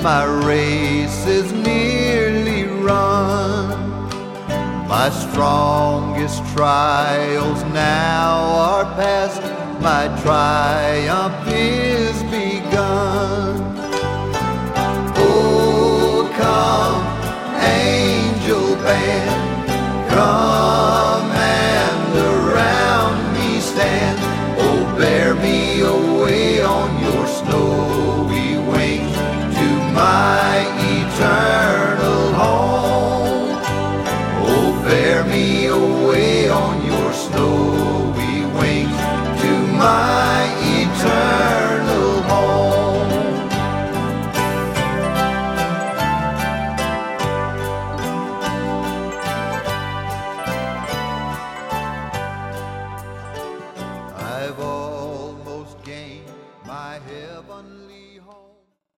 my race is nearly run. My strongest trials now are past, my triumph is begun. Oh, come, angel band, come and around me stand. Oh, bear me away on your snowy wings to my eternal home. Oh, bear me away on your snowy wings to my eternal home. I've almost gained my heavenly